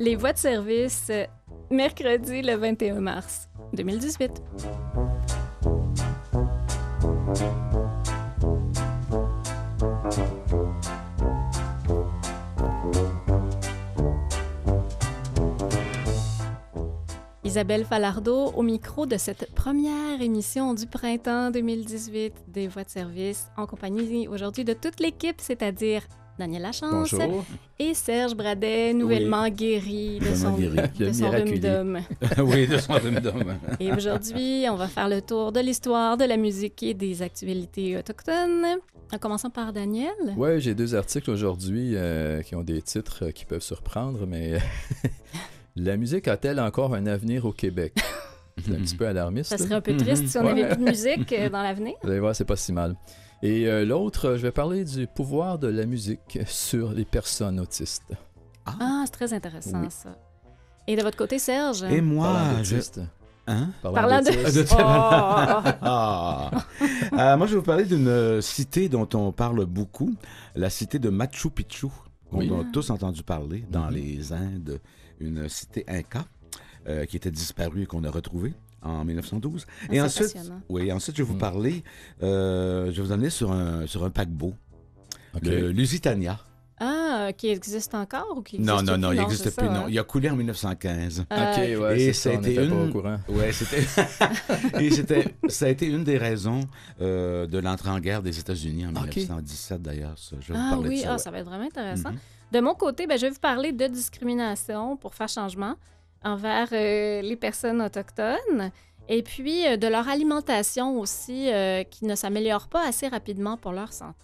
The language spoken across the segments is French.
Les voix de service, mercredi le 21 mars 2018. Isabelle Falardeau au micro de cette première émission du printemps 2018 des voix de service, en compagnie aujourd'hui de toute l'équipe, c'est-à-dire Daniel Lachance Bonjour. Et Serge Bradet, nouvellement guéri de son rhume-dôme. Oui, de son rhume-dôme. Et aujourd'hui, on va faire le tour de l'histoire, de la musique et des actualités autochtones. En commençant par Daniel. Oui, j'ai 2 articles aujourd'hui qui ont des titres qui peuvent surprendre, mais la musique a-t-elle encore un avenir au Québec? C'est un petit peu alarmiste. Ça serait un peu triste si on n'avait plus de musique dans l'avenir. Vous allez voir, c'est pas si mal. Et l'autre, je vais parler du pouvoir de la musique sur les personnes autistes. Ah, c'est très intéressant, ça. Et de votre côté, Serge? Et moi, Parlant de... moi, je vais vous parler d'une cité dont on parle beaucoup, la cité de Machu Picchu. Oui. On a tous entendu parler dans les Indes, une cité inca qui était disparue et qu'on a retrouvée en 1912. Et ensuite, je vais vous parler, je vais vous emmener sur un paquebot, le Lusitania. Ah, qui existe encore ou qui existe plus? Non, il n'existe plus. Non. Il a coulé en 1915. OK, ouais, et ça a été pas au courant. Ouais, ça a été une des raisons de l'entrée en guerre des États-Unis en 1917, d'ailleurs. Ça. Je vais vous parler de ça. Ça va être vraiment intéressant. De mon côté, je vais vous parler de discrimination pour faire changement envers les personnes autochtones et puis de leur alimentation aussi qui ne s'améliore pas assez rapidement pour leur santé.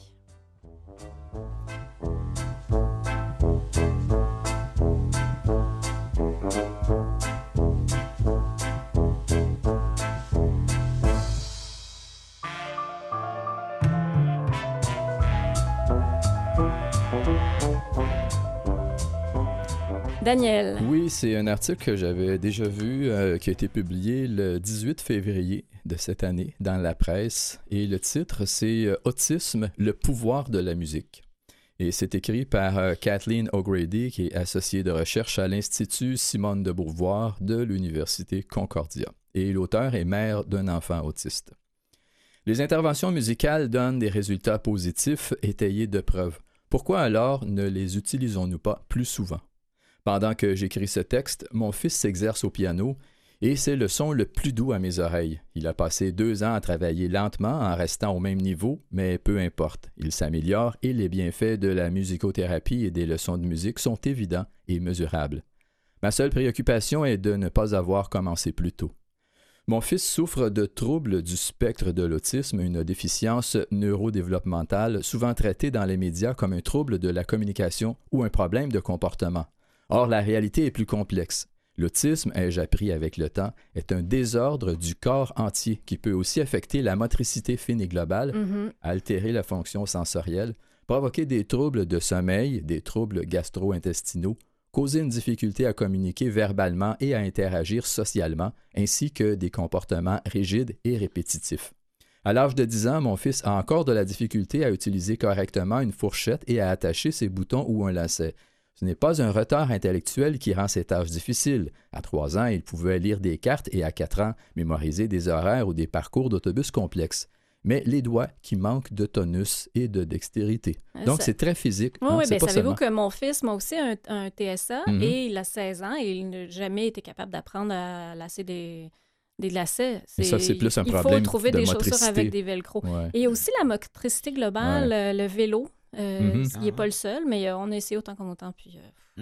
Daniel. Oui, c'est un article que j'avais déjà vu qui a été publié le 18 février de cette année dans la presse. Et le titre, c'est « Autisme, le pouvoir de la musique ». Et c'est écrit par Kathleen O'Grady, qui est associée de recherche à l'Institut Simone de Beauvoir de l'Université Concordia. Et l'auteur est mère d'un enfant autiste. Les interventions musicales donnent des résultats positifs étayés de preuves. Pourquoi alors ne les utilisons-nous pas plus souvent? Pendant que j'écris ce texte, mon fils s'exerce au piano et c'est le son le plus doux à mes oreilles. Il a passé 2 ans à travailler lentement en restant au même niveau, mais peu importe. Il s'améliore et les bienfaits de la musicothérapie et des leçons de musique sont évidents et mesurables. Ma seule préoccupation est de ne pas avoir commencé plus tôt. Mon fils souffre de troubles du spectre de l'autisme, une déficience neurodéveloppementale souvent traitée dans les médias comme un trouble de la communication ou un problème de comportement. Or, la réalité est plus complexe. L'autisme, ai-je appris avec le temps, est un désordre du corps entier qui peut aussi affecter la motricité fine et globale, altérer la fonction sensorielle, provoquer des troubles de sommeil, des troubles gastro-intestinaux, causer une difficulté à communiquer verbalement et à interagir socialement, ainsi que des comportements rigides et répétitifs. À l'âge de 10 ans, mon fils a encore de la difficulté à utiliser correctement une fourchette et à attacher ses boutons ou un lacet. Ce n'est pas un retard intellectuel qui rend ces tâches difficiles. À 3 ans, il pouvait lire des cartes et à 4 ans, mémoriser des horaires ou des parcours d'autobus complexes. Mais les doigts qui manquent de tonus et de dextérité. Donc, c'est très physique. Oui, bien, savez-vous que mon fils m'a aussi un TSA et il a 16 ans et il n'a jamais été capable d'apprendre à lasser des lacets. Et ça, c'est plus un problème de motricité. Il faut trouver des chaussures avec des velcro. Ouais. Et aussi la motricité globale, le vélo. Il n'est pas le seul, mais on a essayé autant qu'on autant. Puis,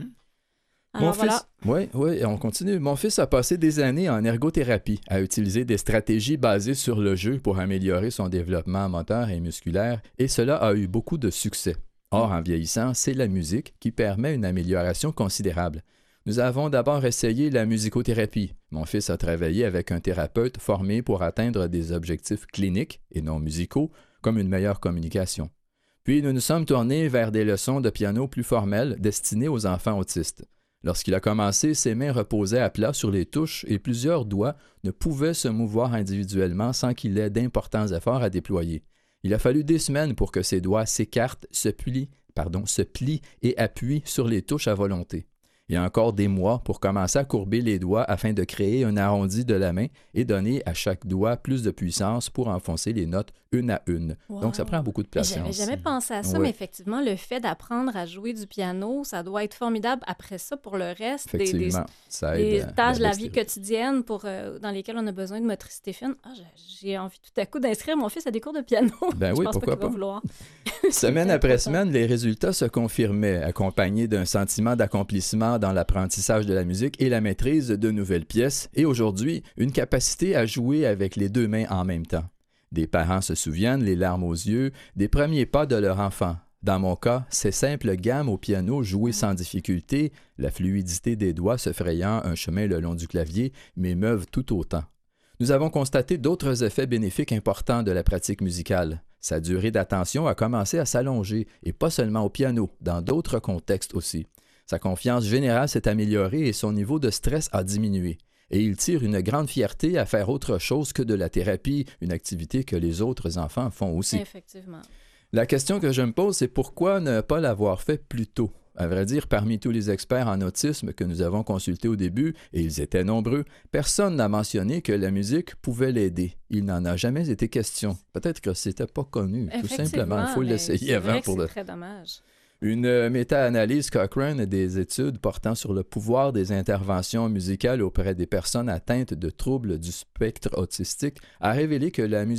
alors voilà. Oui, on continue. Mon fils a passé des années en ergothérapie, à utiliser des stratégies basées sur le jeu pour améliorer son développement moteur et musculaire, et cela a eu beaucoup de succès. Or, en vieillissant, c'est la musique qui permet une amélioration considérable. Nous avons d'abord essayé la musicothérapie. Mon fils a travaillé avec un thérapeute formé pour atteindre des objectifs cliniques et non musicaux, comme une meilleure communication. Puis nous nous sommes tournés vers des leçons de piano plus formelles destinées aux enfants autistes. Lorsqu'il a commencé, ses mains reposaient à plat sur les touches et plusieurs doigts ne pouvaient se mouvoir individuellement sans qu'il ait d'importants efforts à déployer. Il a fallu des semaines pour que ses doigts s'écartent, se plient et appuient sur les touches à volonté. Il y a encore des mois pour commencer à courber les doigts afin de créer un arrondi de la main et donner à chaque doigt plus de puissance pour enfoncer les notes une à une. Wow. Donc, ça prend beaucoup de patience. J'avais jamais pensé à ça, Ouais. mais effectivement, le fait d'apprendre à jouer du piano, ça doit être formidable après ça pour le reste Effectivement, ça des aide tâches de la vie dextérité. quotidienne dans lesquelles on a besoin de motricité fine. Ah, j'ai envie tout à coup d'inscrire mon fils à des cours de piano. Ben Je oui, pense pourquoi pas qu'il va pas. vouloir. Semaine après semaine, les résultats se confirmaient, accompagnés d'un sentiment d'accomplissement dans l'apprentissage de la musique et la maîtrise de nouvelles pièces, et aujourd'hui, une capacité à jouer avec les deux mains en même temps. Des parents se souviennent, les larmes aux yeux, des premiers pas de leur enfant. Dans mon cas, ces simples gammes au piano jouées sans difficulté, la fluidité des doigts se frayant un chemin le long du clavier, m'émeuvent tout autant. Nous avons constaté d'autres effets bénéfiques importants de la pratique musicale. Sa durée d'attention a commencé à s'allonger, et pas seulement au piano, dans d'autres contextes aussi. Sa confiance générale s'est améliorée et son niveau de stress a diminué. Et il tire une grande fierté à faire autre chose que de la thérapie, une activité que les autres enfants font aussi. Effectivement. La question que je me pose, c'est pourquoi ne pas l'avoir fait plus tôt? À vrai dire, parmi tous les experts en autisme que nous avons consultés au début, et ils étaient nombreux, personne n'a mentionné que la musique pouvait l'aider. Il n'en a jamais été question. Peut-être que c'était pas connu, tout simplement. Il faut l'essayer avant pour C'est très dommage. Une méta-analyse Cochrane des études portant sur le pouvoir des interventions musicales auprès des personnes atteintes de troubles du spectre autistique a révélé que la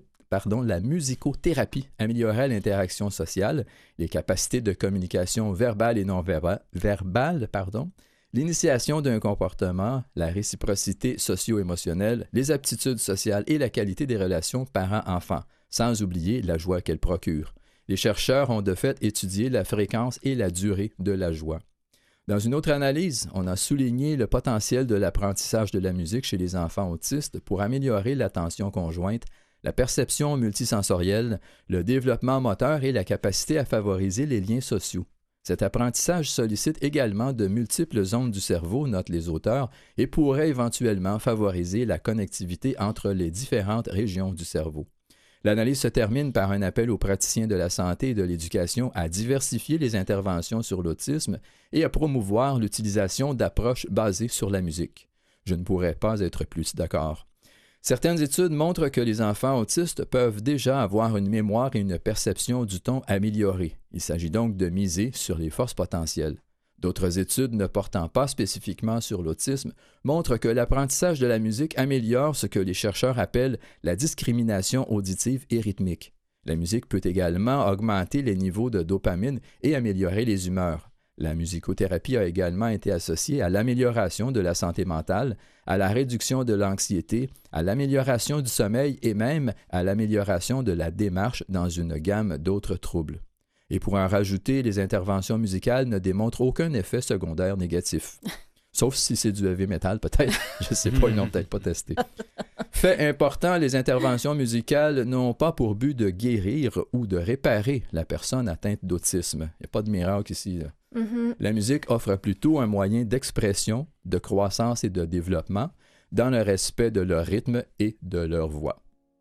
musicothérapie améliorait l'interaction sociale, les capacités de communication verbale et non verbale, l'initiation d'un comportement, la réciprocité socio-émotionnelle, les aptitudes sociales et la qualité des relations parents-enfants, sans oublier la joie qu'elle procure. Les chercheurs ont de fait étudié la fréquence et la durée de la joie. Dans une autre analyse, on a souligné le potentiel de l'apprentissage de la musique chez les enfants autistes pour améliorer l'attention conjointe, la perception multisensorielle, le développement moteur et la capacité à favoriser les liens sociaux. Cet apprentissage sollicite également de multiples zones du cerveau, notent les auteurs, et pourrait éventuellement favoriser la connectivité entre les différentes régions du cerveau. L'analyse se termine par un appel aux praticiens de la santé et de l'éducation à diversifier les interventions sur l'autisme et à promouvoir l'utilisation d'approches basées sur la musique. Je ne pourrais pas être plus d'accord. Certaines études montrent que les enfants autistes peuvent déjà avoir une mémoire et une perception du ton améliorée. Il s'agit donc de miser sur les forces potentielles. D'autres études ne portant pas spécifiquement sur l'autisme montrent que l'apprentissage de la musique améliore ce que les chercheurs appellent la discrimination auditive et rythmique. La musique peut également augmenter les niveaux de dopamine et améliorer les humeurs. La musicothérapie a également été associée à l'amélioration de la santé mentale, à la réduction de l'anxiété, à l'amélioration du sommeil et même à l'amélioration de la démarche dans une gamme d'autres troubles. Et pour en rajouter, les interventions musicales ne démontrent aucun effet secondaire négatif. Sauf si c'est du heavy metal, peut-être. Je ne sais pas, ils n'ont peut-être pas testé. Fait important, les interventions musicales n'ont pas pour but de guérir ou de réparer la personne atteinte d'autisme. Il n'y a pas de miracle ici. La musique offre plutôt un moyen d'expression, de croissance et de développement dans le respect de leur rythme et de leur voix.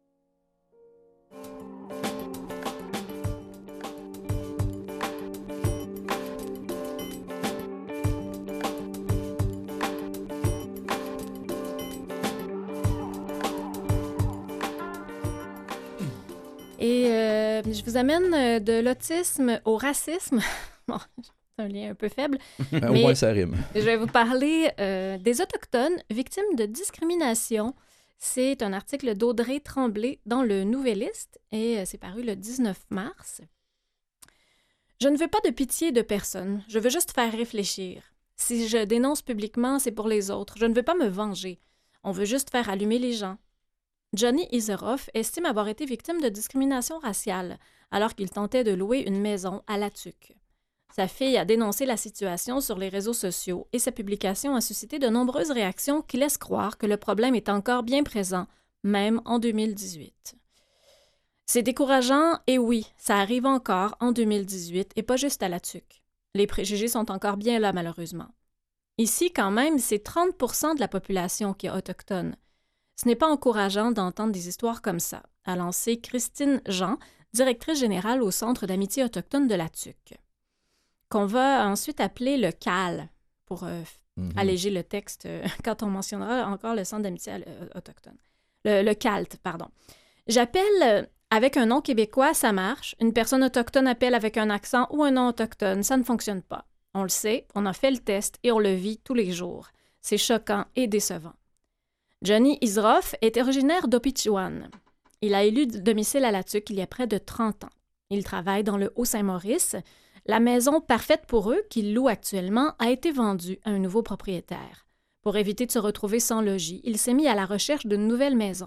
Et je vous amène de l'autisme au racisme. Bon, c'est un lien un peu faible. Au moins, ça rime. Je vais vous parler des Autochtones victimes de discrimination. C'est un article d'Audrey Tremblay dans le Nouvelliste et c'est paru le 19 mars. Je ne veux pas de pitié de personne. Je veux juste faire réfléchir. Si je dénonce publiquement, c'est pour les autres. Je ne veux pas me venger. On veut juste faire allumer les gens. Johnny Iseroff estime avoir été victime de discrimination raciale alors qu'il tentait de louer une maison à La Tuque. Sa fille a dénoncé la situation sur les réseaux sociaux et sa publication a suscité de nombreuses réactions qui laissent croire que le problème est encore bien présent, même en 2018. C'est décourageant et oui, ça arrive encore en 2018 et pas juste à La Tuque. Les préjugés sont encore bien là, malheureusement. Ici, quand même, c'est 30% de la population qui est autochtone. Ce n'est pas encourageant d'entendre des histoires comme ça, a lancé Christine Jean, directrice générale au Centre d'amitié autochtone de La Tuque, qu'on va ensuite appeler le CAL, pour alléger le texte quand on mentionnera encore le Centre d'amitié autochtone. Le CALT, pardon. J'appelle avec un nom québécois, ça marche. Une personne autochtone appelle avec un accent ou un nom autochtone, ça ne fonctionne pas. On le sait, on a fait le test et on le vit tous les jours. C'est choquant et décevant. Johnny Isroff est originaire d'Opichiwan. Il a élu domicile à La Tuque il y a près de 30 ans. Il travaille dans le Haut-Saint-Maurice. La maison parfaite pour eux, qu'il loue actuellement, a été vendue à un nouveau propriétaire. Pour éviter de se retrouver sans logis, il s'est mis à la recherche d'une nouvelle maison.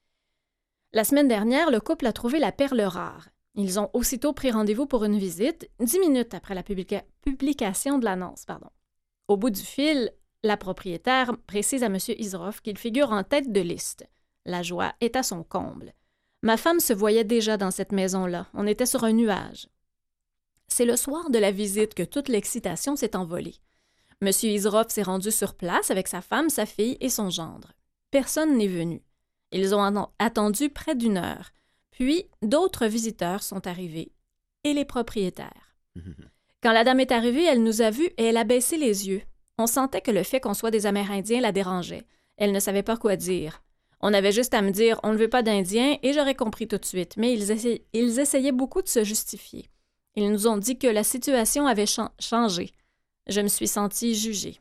La semaine dernière, le couple a trouvé la perle rare. Ils ont aussitôt pris rendez-vous pour une visite, 10 minutes après la publication de l'annonce. Au bout du fil, la propriétaire précise à M. Isroff qu'il figure en tête de liste. La joie est à son comble. Ma femme se voyait déjà dans cette maison-là. On était sur un nuage. C'est le soir de la visite que toute l'excitation s'est envolée. M. Isroff s'est rendu sur place avec sa femme, sa fille et son gendre. Personne n'est venu. Ils ont attendu près d'1 heure. Puis, d'autres visiteurs sont arrivés. Et les propriétaires. Quand la dame est arrivée, elle nous a vus et elle a baissé les yeux. On sentait que le fait qu'on soit des Amérindiens la dérangeait. Elle ne savait pas quoi dire. On avait juste à me dire « on ne veut pas d'Indiens » et j'aurais compris tout de suite, mais ils essayaient beaucoup de se justifier. Ils nous ont dit que la situation avait changé. Je me suis sentie jugée.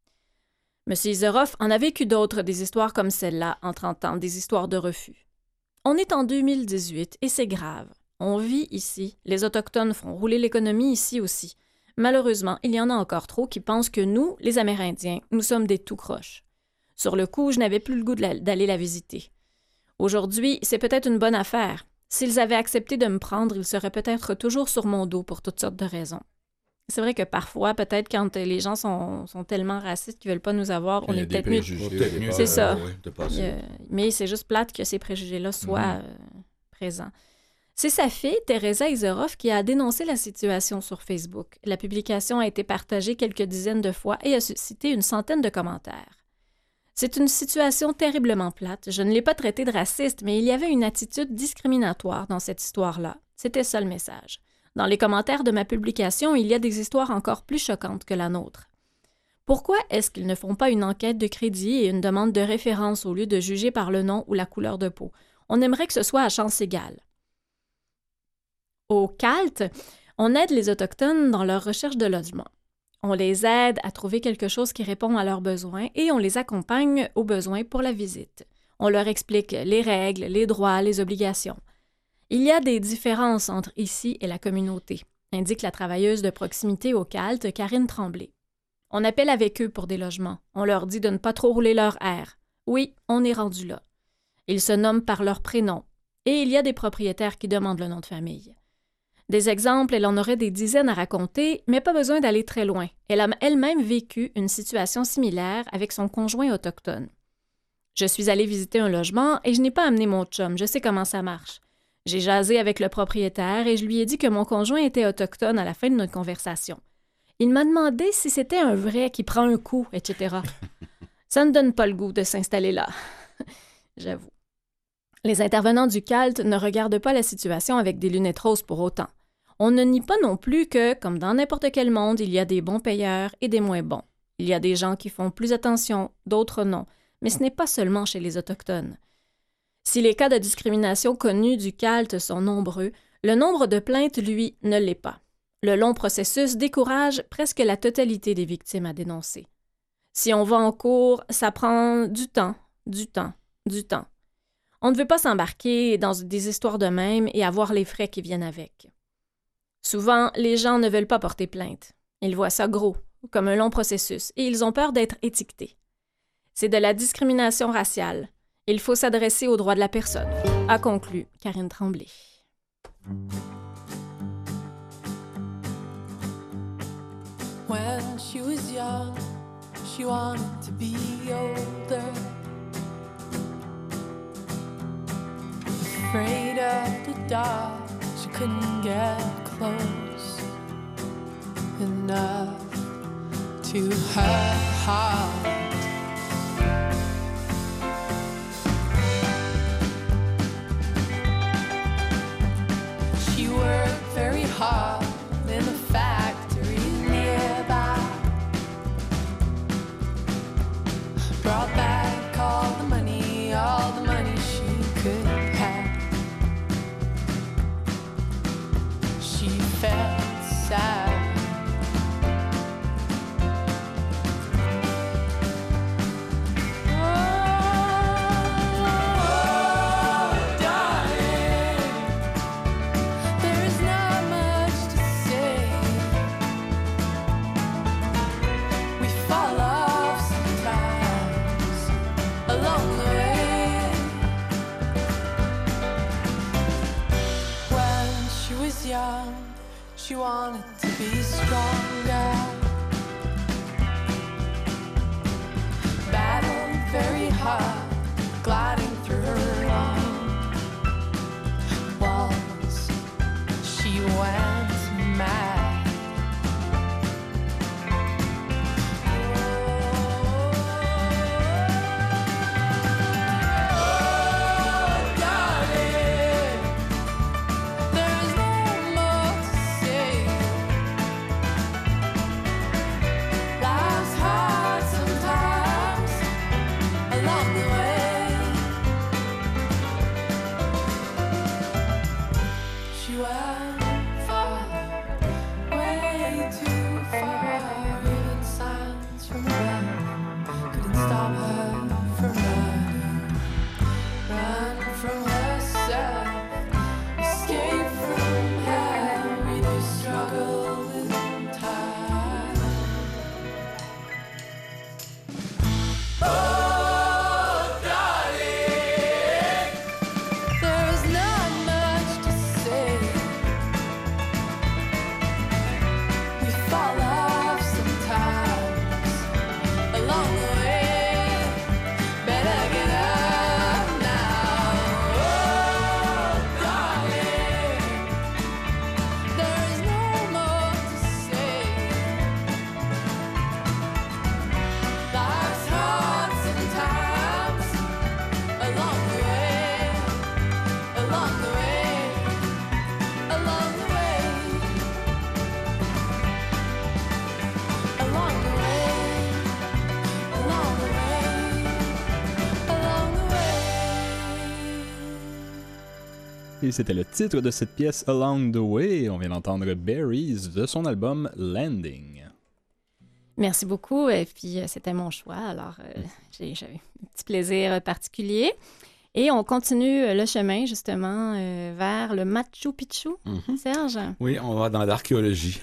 M. Isroff en a vécu d'autres, des histoires comme celle-là, en 30 ans, des histoires de refus. On est en 2018 et c'est grave. On vit ici. Les Autochtones font rouler l'économie ici aussi. Malheureusement, il y en a encore trop qui pensent que nous, les Amérindiens, nous sommes des tout-croches. Sur le coup, je n'avais plus le goût d'aller la visiter. Aujourd'hui, c'est peut-être une bonne affaire. S'ils avaient accepté de me prendre, ils seraient peut-être toujours sur mon dos pour toutes sortes de raisons. C'est vrai que parfois, peut-être quand les gens sont tellement racistes qu'ils ne veulent pas nous avoir, on est peut-être mieux. C'est ça. Mais c'est juste plate que ces préjugés-là soient présents. C'est sa fille, Teresa Isroff, qui a dénoncé la situation sur Facebook. La publication a été partagée quelques dizaines de fois et a suscité une centaine de commentaires. C'est une situation terriblement plate. Je ne l'ai pas traité de raciste, mais il y avait une attitude discriminatoire dans cette histoire-là. C'était ça le message. Dans les commentaires de ma publication, il y a des histoires encore plus choquantes que la nôtre. Pourquoi est-ce qu'ils ne font pas une enquête de crédit et une demande de référence au lieu de juger par le nom ou la couleur de peau? On aimerait que ce soit à chance égale. Au CALT, on aide les Autochtones dans leur recherche de logement. On les aide à trouver quelque chose qui répond à leurs besoins et on les accompagne aux besoins pour la visite. On leur explique les règles, les droits, les obligations. Il y a des différences entre ici et la communauté, indique la travailleuse de proximité au CALT, Karine Tremblay. On appelle avec eux pour des logements. On leur dit de ne pas trop rouler leur air. Oui, on est rendu là. Ils se nomment par leur prénom. Et il y a des propriétaires qui demandent le nom de famille. Des exemples, elle en aurait des dizaines à raconter, mais pas besoin d'aller très loin. Elle a elle-même vécu une situation similaire avec son conjoint autochtone. Je suis allée visiter un logement et je n'ai pas amené mon chum, je sais comment ça marche. J'ai jasé avec le propriétaire et je lui ai dit que mon conjoint était autochtone à la fin de notre conversation. Il m'a demandé si c'était un vrai qui prend un coup, etc. Ça ne donne pas le goût de s'installer là. J'avoue. Les intervenants du CALT ne regardent pas la situation avec des lunettes roses pour autant. On ne nie pas non plus que, comme dans n'importe quel monde, il y a des bons payeurs et des moins bons. Il y a des gens qui font plus attention, d'autres non, mais ce n'est pas seulement chez les Autochtones. Si les cas de discrimination connus du CALT sont nombreux, le nombre de plaintes, lui, ne l'est pas. Le long processus décourage presque la totalité des victimes à dénoncer. Si on va en cours, ça prend du temps. On ne veut pas s'embarquer dans des histoires de même et avoir les frais qui viennent avec. Souvent, les gens ne veulent pas porter plainte. Ils voient ça gros, comme un long processus, et ils ont peur d'être étiquetés. C'est de la discrimination raciale. Il faut s'adresser aux droits de la personne, a conclu Karine Tremblay. When she was young, she wanted to be older. Afraid of the dark, she couldn't get close enough to her heart. She worked very hard in the factory nearby. She wanted to be stronger. Battled very hard, gliding through her own walls. She went mad. Et c'était le titre de cette pièce Along the Way. On vient d'entendre Berries de son album Landing. Merci beaucoup. Et puis, c'était mon choix. Alors, j'avais un petit plaisir particulier. Et on continue le chemin, justement, vers le Machu Picchu. Serge? Oui, on va dans l'archéologie.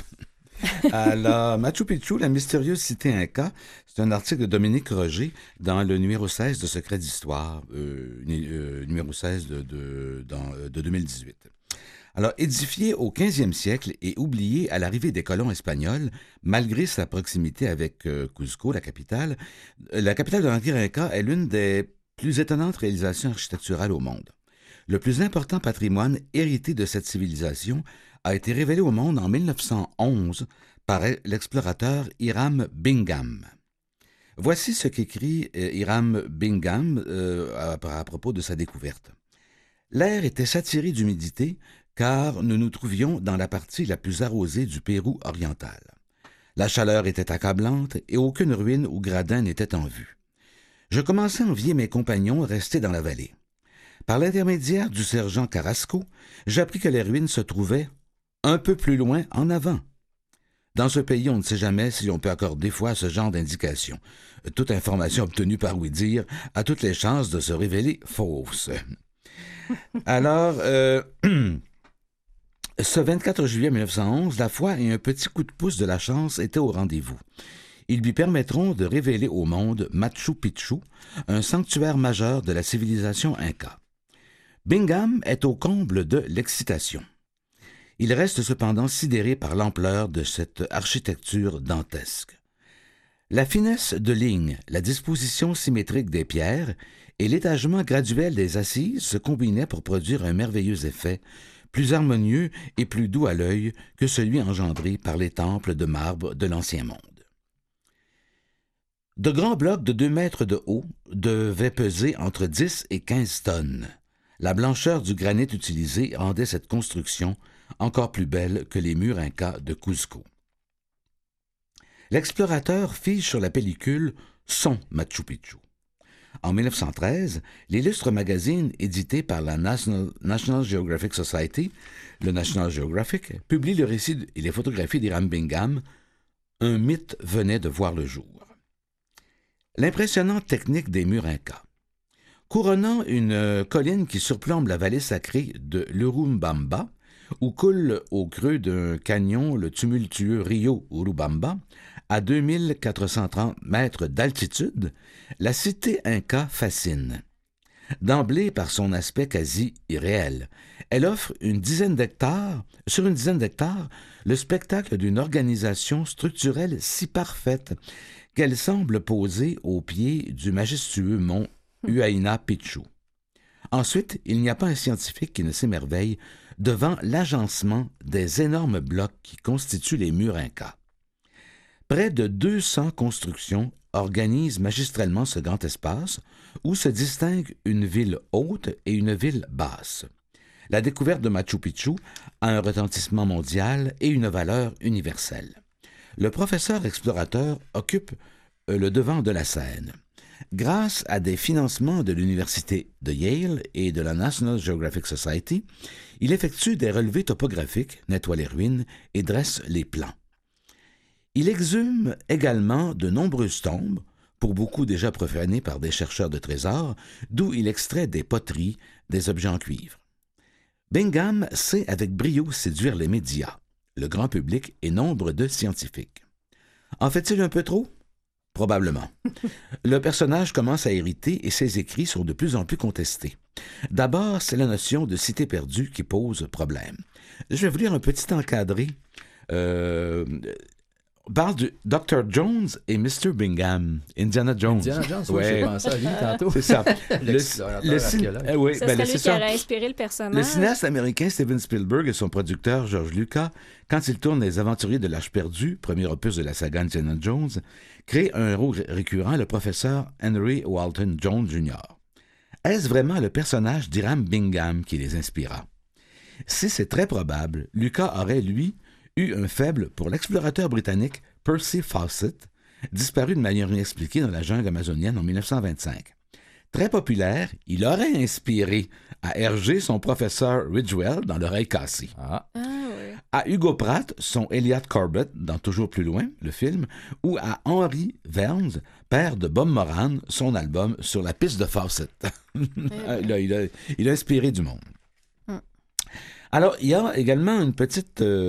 Alors, Machu Picchu, la mystérieuse cité Inca, c'est un article de Dominique Roger dans le numéro 16 de Secrets d'Histoire, numéro 16 de 2018. Alors, édifié au 15e siècle et oublié à l'arrivée des colons espagnols, malgré sa proximité avec Cuzco, la capitale de l'Empire Inca est l'une des plus étonnantes réalisations architecturales au monde. Le plus important patrimoine hérité de cette civilisation a été révélé au monde en 1911 par l'explorateur Hiram Bingham. Voici ce qu'écrit Hiram Bingham à propos de sa découverte. L'air était saturé d'humidité car nous nous trouvions dans la partie la plus arrosée du Pérou oriental. La chaleur était accablante et aucune ruine ou gradin n'était en vue. Je commençais à envier mes compagnons restés dans la vallée. Par l'intermédiaire du sergent Carrasco, j'appris que les ruines se trouvaient un peu plus loin en avant. Dans ce pays, on ne sait jamais si on peut accorder foi à ce genre d'indication. Toute information obtenue par ouï-dire a toutes les chances de se révéler fausse. Alors, ce 24 juillet 1911, la foi et un petit coup de pouce de la chance étaient au rendez-vous. Ils lui permettront de révéler au monde Machu Picchu, un sanctuaire majeur de la civilisation Inca. Bingham est au comble de l'excitation. Il reste cependant sidéré par l'ampleur de cette architecture dantesque. La finesse de lignes, la disposition symétrique des pierres et l'étagement graduel des assises se combinaient pour produire un merveilleux effet, plus harmonieux et plus doux à l'œil que celui engendré par les temples de marbre de l'Ancien Monde. De grands blocs de 2 mètres de haut devaient peser entre 10 et 15 tonnes. La blancheur du granit utilisé rendait cette construction encore plus belle que les murs incas de Cuzco. L'explorateur fige sur la pellicule son Machu Picchu. En 1913, l'illustre magazine édité par la National Geographic Society, le National Geographic, publie le récit et les photographies d'Hiram Bingham. Un mythe venait de voir le jour. L'impressionnante technique des murs incas. Couronnant une colline qui surplombe la vallée sacrée de l'Urubamba, où coule au creux d'un canyon le tumultueux rio Urubamba, à 2430 mètres d'altitude, la cité Inca fascine. d'emblée par son aspect quasi irréel. Elle offre sur une dizaine d'hectares, le spectacle d'une organisation structurelle si parfaite qu'elle semble poser au pied du majestueux mont Huayna Picchu. Ensuite, il n'y a pas un scientifique qui ne s'émerveille devant l'agencement des énormes blocs qui constituent les murs incas. Près de 200 constructions organisent magistralement ce grand espace où se distinguent une ville haute et une ville basse. La découverte de Machu Picchu a un retentissement mondial et une valeur universelle. Le professeur explorateur occupe le devant de la scène. Grâce à des financements de l'Université de Yale et de la National Geographic Society, il effectue des relevés topographiques, nettoie les ruines et dresse les plans. Il exhume également de nombreuses tombes, pour beaucoup déjà profanées par des chercheurs de trésors, d'où il extrait des poteries, des objets en cuivre. Bingham sait avec brio séduire les médias, le grand public et nombre de scientifiques. En fait-il un peu trop? Probablement. Le personnage commence à hériter et ses écrits sont de plus en plus contestés. D'abord, c'est la notion de cité perdue qui pose problème. Je vais vous lire un petit encadré. Parle de Dr. Jones et Mr. Bingham. Indiana Jones. Indiana Jones, oui, j'ai pensé à lui tantôt. C'est ça. Oui, ça serait lui qui aurait inspiré le personnage. Le cinéaste américain Steven Spielberg et son producteur George Lucas, quand ils tournent Les Aventuriers de l'Arche perdue, premier opus de la saga Indiana Jones, créent un héros récurrent, le professeur Henry Walton Jones Jr. Est-ce vraiment le personnage d'Hiram Bingham qui les inspira? Si c'est très probable, Lucas aurait, lui, eu un faible pour l'explorateur britannique Percy Fawcett, disparu de manière inexpliquée dans la jungle amazonienne en 1925. Très populaire, il aurait inspiré à Hergé son professeur Ridgewell dans L'Oreille cassée. Oui. À Hugo Pratt son Elliot Corbett dans Toujours plus loin, le film, ou à Henry Vernes, père de Bob Moran, son album Sur la piste de Fawcett. Il a inspiré du monde. Alors, il y a également un petit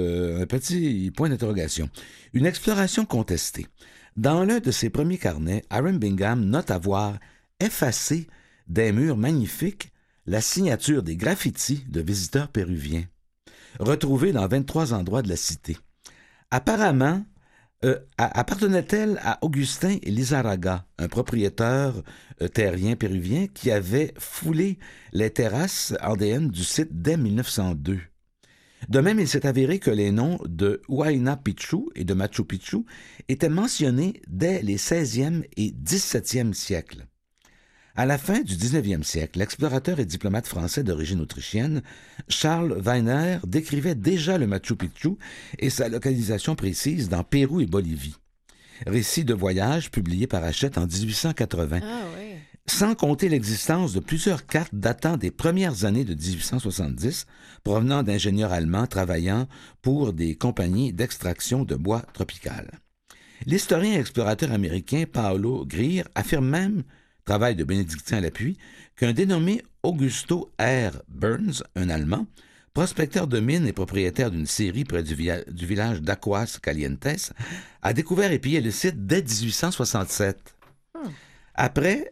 point d'interrogation. Une exploration contestée. Dans l'un de ses premiers carnets, Hiram Bingham note avoir effacé des murs magnifiques la signature des graffitis de visiteurs péruviens, retrouvés dans 23 endroits de la cité. Apparemment, appartenait-elle à Augustin Lizarraga, un propriétaire terrien péruvien qui avait foulé les terrasses andéennes du site dès 1902. De même, il s'est avéré que les noms de Huayna Picchu et de Machu Picchu étaient mentionnés dès les 16e et 17e siècles. À la fin du 19e siècle, l'explorateur et diplomate français d'origine autrichienne, Charles Weiner, décrivait déjà le Machu Picchu et sa localisation précise dans Pérou et Bolivie. Récit de voyage publié par Hachette en 1880. Sans compter l'existence de plusieurs cartes datant des premières années de 1870, provenant d'ingénieurs allemands travaillant pour des compagnies d'extraction de bois tropical. L'historien et explorateur américain Paolo Greer affirme même, travail de bénédictin à l'appui, qu'un dénommé Augusto R. Burns, un Allemand, prospecteur de mines et propriétaire d'une scierie près du village d'Aguas Calientes, a découvert et pillé le site dès 1867. Après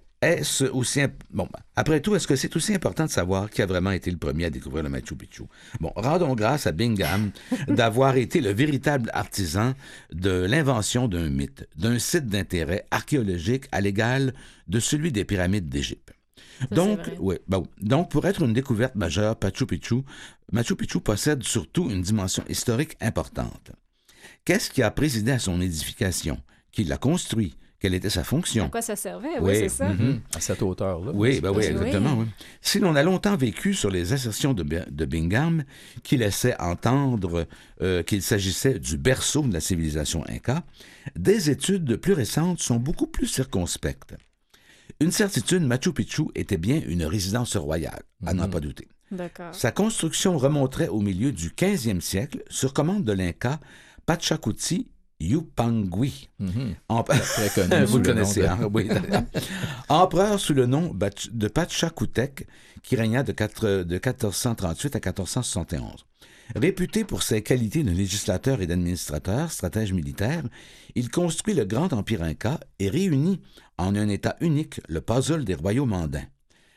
tout, est-ce que c'est aussi important de savoir qui a vraiment été le premier à découvrir le Machu Picchu? Bon, rendons grâce à Bingham d'avoir été le véritable artisan de l'invention d'un mythe, d'un site d'intérêt archéologique à l'égal de celui des pyramides d'Égypte. Donc, pour être une découverte majeure, Machu Picchu possède surtout une dimension historique importante. Qu'est-ce qui a présidé à son édification? Qui l'a construit? Quelle était sa fonction? À quoi ça servait? Oui, c'est ça. À cette hauteur-là. Oui, exactement. Oui. Si l'on a longtemps vécu sur les assertions de Bingham, qui laissaient entendre qu'il s'agissait du berceau de la civilisation inca, des études plus récentes sont beaucoup plus circonspectes. Une certitude, Machu Picchu était bien une résidence royale, à n'en pas douter. D'accord. Sa construction remonterait au milieu du 15e siècle sur commande de l'Inca Pachacuti Yupanqui. Très connu. Vous le connaissez, hein? Oui. Empereur sous le nom de Pachacutec, qui régna de 1438 à 1471. Réputé pour ses qualités de législateur et d'administrateur, stratège militaire, il construit le grand empire inca et réunit en un état unique le puzzle des royaumes andins.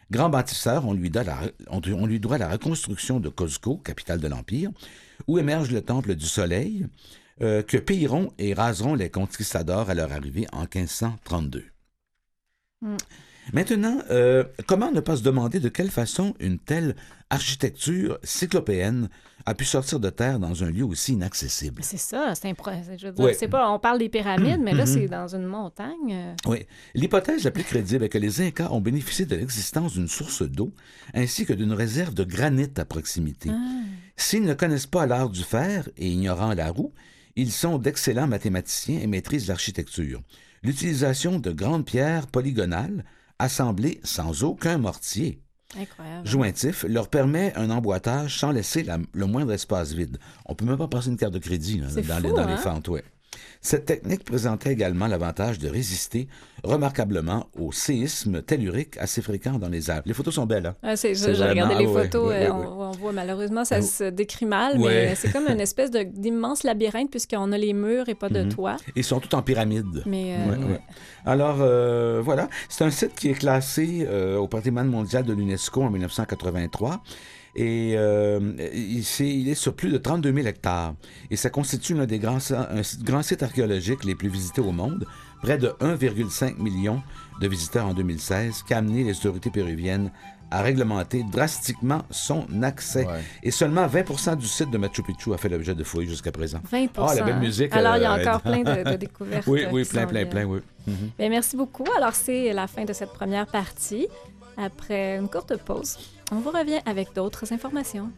Grand bâtisseur, on lui doit la reconstruction de Cuzco, capitale de l'Empire, où émerge le temple du Soleil, que pilleront et raseront les conquistadors à leur arrivée en 1532. Maintenant, comment ne pas se demander de quelle façon une telle architecture cyclopéenne a pu sortir de terre dans un lieu aussi inaccessible? C'est ça, je veux dire, c'est pas, on parle des pyramides, mais là, c'est dans une montagne. Oui. L'hypothèse la plus crédible est que les Incas ont bénéficié de l'existence d'une source d'eau ainsi que d'une réserve de granit à proximité. S'ils ne connaissent pas l'art du fer et ignorant la roue, ils sont d'excellents mathématiciens et maîtrisent l'architecture. L'utilisation de grandes pierres polygonales assemblées sans aucun mortier jointif leur permet un emboîtage sans laisser le moindre espace vide. On peut même pas passer une carte de crédit là, dans les fentes. Ouais. Cette technique présentait également l'avantage de résister remarquablement au séisme tellurique assez fréquent dans les Alpes. Les photos sont belles. Hein? J'ai regardé les photos. On voit malheureusement, ça se décrit mal, mais c'est comme une espèce d'immense labyrinthe puisqu'on a les murs et pas de toit. Ils sont tous en pyramide. Mais, Alors, voilà. C'est un site qui est classé au patrimoine mondial de l'UNESCO en 1983. Et il est sur plus de 32 000 hectares. Et ça constitue l'un des grands sites archéologiques les plus visités au monde. Près de 1,5 million de visiteurs en 2016, qui a amené les autorités péruviennes à réglementer drastiquement son accès. Et seulement 20% du site de Machu Picchu a fait l'objet de fouilles jusqu'à présent. 20%. Ah, la belle musique. Alors, il y a encore plein de découvertes. Oui, plein, oui. Bien, merci beaucoup. Alors, c'est la fin de cette première partie. Après une courte pause, on vous revient avec d'autres informations.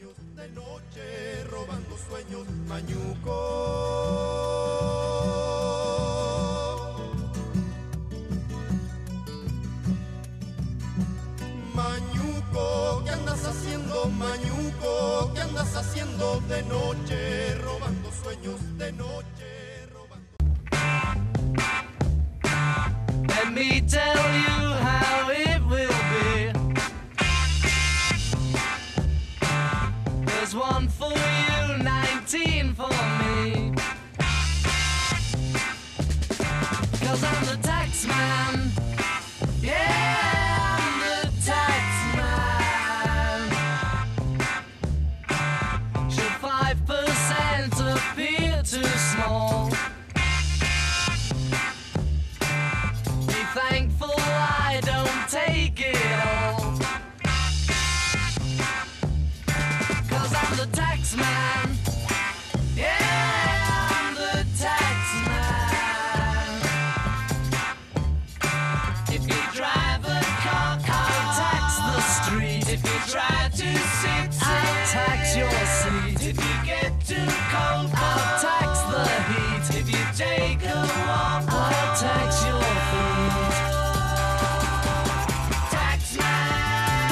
Mañuco, ¿qué andas haciendo, Mañuco? ¿Qué andas haciendo de noche, robando sueños de noche, robando... Let me tell you how it will be. There's one for you, 19 for me. 'Cause I'm the tax man. Yeah, I'm the tax man. Should 5% appear too small? Be thankful I don't take it all. 'Cause I'm the tax man. Yeah, I'm the tax man. If you drive a car, I'll tax the street. If you try to sit, I'll tax your seat. If you get too cold, I'll tax the heat. If you take a walk, I'll tax your feet. Tax man.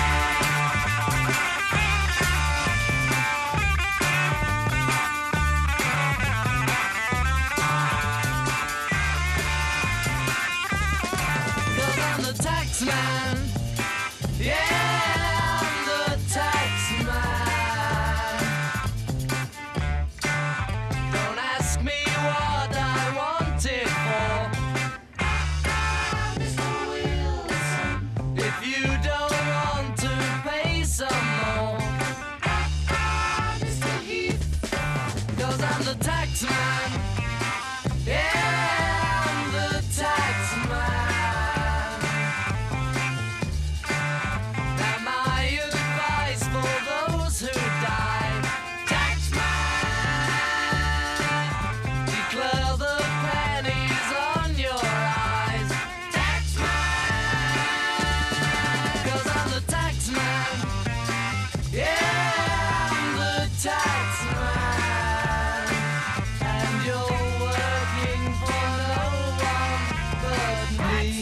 Cause I'm the tax man. Yeah, I'm the tax man. Don't ask me what I want it for. Mr. Wilson. If you don't want to pay some more. Mr. Heath. Cause I'm the tax man. Yeah, I'm the tax man. Now my advice for those who die. Tax man. Declare the pennies on your eyes. Tax man. 'Cause I'm the tax man. Yeah, I'm the tax man. And you're working for no one but me.